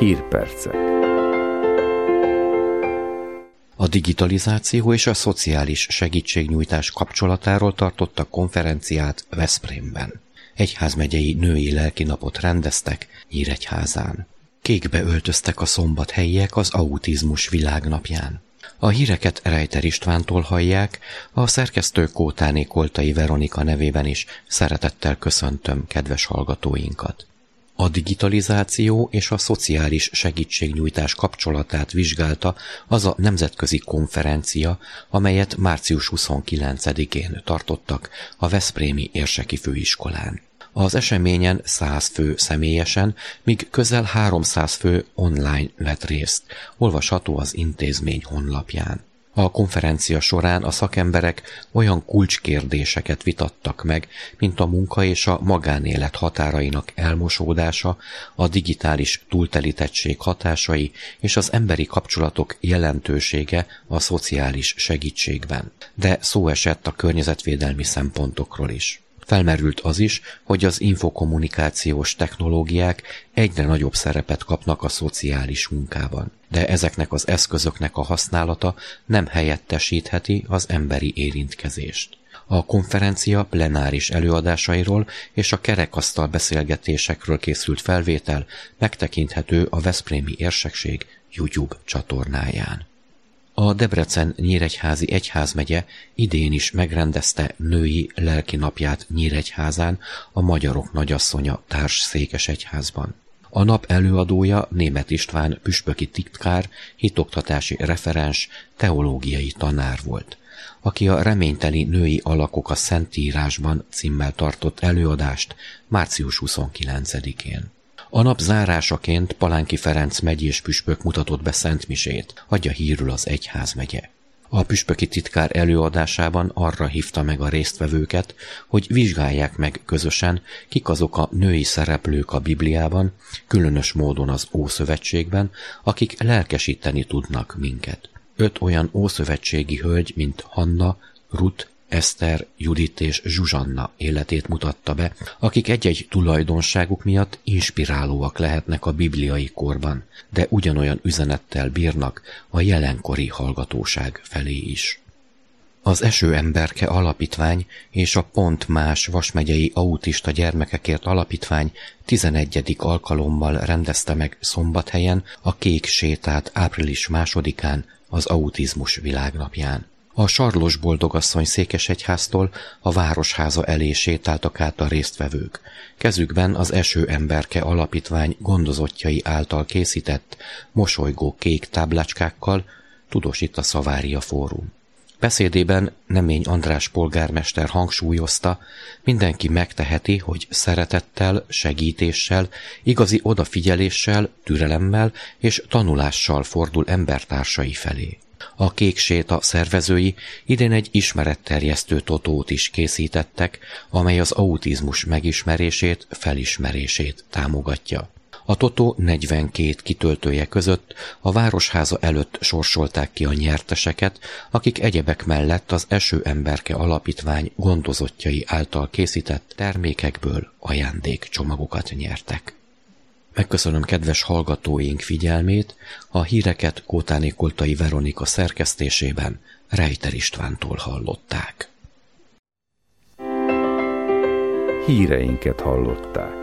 Hírpercek. A digitalizáció és a szociális segítségnyújtás kapcsolatáról tartottak konferenciát Veszprémben. Egyházmegyei női lelkinapot rendeztek Nyíregyházán. Kékbe öltöztek a szombathelyiek az autizmus világnapján. A híreket Rejter Istvántól hallják, a szerkesztő Kótáné Koltai Veronika nevében is szeretettel köszöntöm kedves hallgatóinkat. A digitalizáció és a szociális segítségnyújtás kapcsolatát vizsgálta az a nemzetközi konferencia, amelyet március 29-én tartottak a Veszprémi Érseki Főiskolán. Az eseményen 100 fő személyesen, míg közel 300 fő online vett részt, olvasható az intézmény honlapján. A konferencia során a szakemberek olyan kulcskérdéseket vitattak meg, mint a munka és a magánélet határainak elmosódása, a digitális túltelítettség hatásai és az emberi kapcsolatok jelentősége a szociális segítségben. De szó esett a környezetvédelmi szempontokról is. Felmerült az is, hogy az infokommunikációs technológiák egyre nagyobb szerepet kapnak a szociális munkában, de ezeknek az eszközöknek a használata nem helyettesítheti az emberi érintkezést. A konferencia plenáris előadásairól és a kerekasztal beszélgetésekről készült felvétel megtekinthető a Veszprémi Érsekség YouTube csatornáján. A Debrecen-Nyíregyházi Egyházmegye idén is megrendezte női lelkinapját Nyíregyházán, a Magyarok Nagyasszonya Társszékesegyházban. A nap előadója Németh István püspöki titkár, hitoktatási referens, teológiai tanár volt, aki a Reményteli női alakok a Szentírásban címmel tartott előadást március 29-én. A nap zárásaként Palánki Ferenc megyés püspök mutatott be szentmisét, adja hírül az egyházmegye. A püspöki titkár előadásában arra hívta meg a résztvevőket, hogy vizsgálják meg közösen, kik azok a női szereplők a Bibliában, különös módon az Ószövetségben, akik lelkesíteni tudnak minket. 5 olyan ószövetségi hölgy, mint Hanna, Rut, Eszter, Judit és Zsuzsanna életét mutatta be, akik egy-egy tulajdonságuk miatt inspirálóak lehetnek a bibliai korban, de ugyanolyan üzenettel bírnak a jelenkori hallgatóság felé is. Az Esőemberke Alapítvány és a Pont Más Vasmegyei Autista Gyermekekért Alapítvány 11. alkalommal rendezte meg Szombathelyen a Kék sétát április 2-án az autizmus világnapján. A Sarlos Boldogasszony Székesegyháztól a Városháza elé sétáltak át a résztvevők. Kezükben az Esőemberke Alapítvány gondozottjai által készített, mosolygó kék táblácskákkal, tudós itt a Szavária Fórum. Beszédében Nemény András polgármester hangsúlyozta, mindenki megteheti, hogy szeretettel, segítéssel, igazi odafigyeléssel, türelemmel és tanulással fordul embertársai felé. A Kék séta szervezői idén egy ismeretterjesztő totót is készítettek, amely az autizmus megismerését, felismerését támogatja. A totó 42 kitöltője között a Városháza előtt sorsolták ki a nyerteseket, akik egyebek mellett az Esőemberke Alapítvány gondozottjai által készített termékekből ajándékcsomagokat nyertek. Megköszönöm kedves hallgatóink figyelmét, a híreket Kótáné Koltai Veronika szerkesztésében Rejter Istvántól hallották. Híreinket hallották.